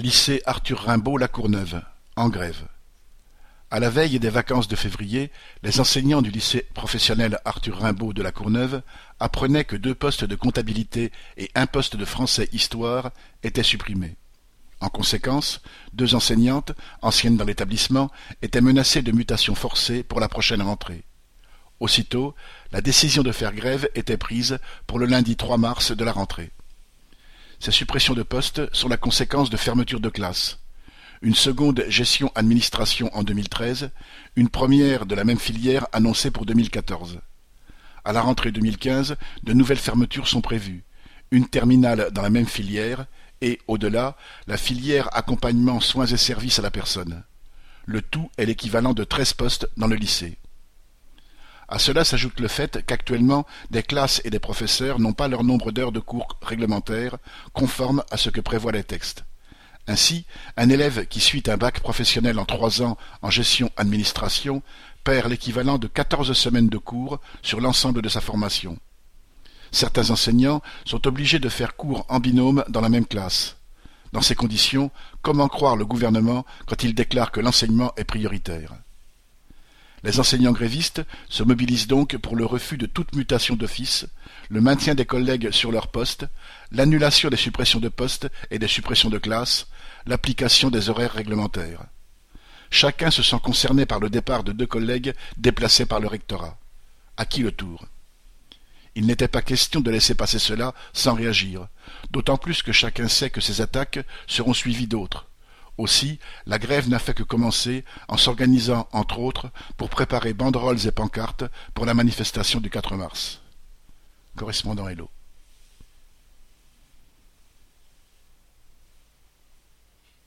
Lycée Arthur Rimbaud La Courneuve, en grève. À la veille des vacances de février, les enseignants du lycée professionnel Arthur Rimbaud de La Courneuve apprenaient que 2 postes de comptabilité et 1 poste de français-histoire étaient supprimés. En conséquence, 2 enseignantes, anciennes dans l'établissement, étaient menacées de mutation forcée pour la prochaine rentrée. Aussitôt, la décision de faire grève était prise pour le lundi 3 mars de la rentrée. Ces suppressions de postes sont la conséquence de fermetures de classes. Une seconde gestion-administration en 2013, une première de la même filière annoncée pour 2014. À la rentrée 2015, de nouvelles fermetures sont prévues. Une terminale dans la même filière et, au-delà, la filière accompagnement soins et services à la personne. Le tout est l'équivalent de 13 postes dans le lycée. À cela s'ajoute le fait qu'actuellement, des classes et des professeurs n'ont pas leur nombre d'heures de cours réglementaires conformes à ce que prévoient les textes. Ainsi, un élève qui suit un bac professionnel en 3 ans en gestion-administration perd l'équivalent de 14 semaines de cours sur l'ensemble de sa formation. Certains enseignants sont obligés de faire cours en binôme dans la même classe. Dans ces conditions, comment croire le gouvernement quand il déclare que l'enseignement est prioritaire ? Les enseignants grévistes se mobilisent donc pour le refus de toute mutation d'office, le maintien des collègues sur leur poste, l'annulation des suppressions de postes et des suppressions de classes, l'application des horaires réglementaires. Chacun se sent concerné par le départ de 2 collègues déplacés par le rectorat. À qui le tour ? Il n'était pas question de laisser passer cela sans réagir, d'autant plus que chacun sait que ces attaques seront suivies d'autres. Aussi, la grève n'a fait que commencer en s'organisant, entre autres, pour préparer banderoles et pancartes pour la manifestation du 4 mars. Correspondant Hello.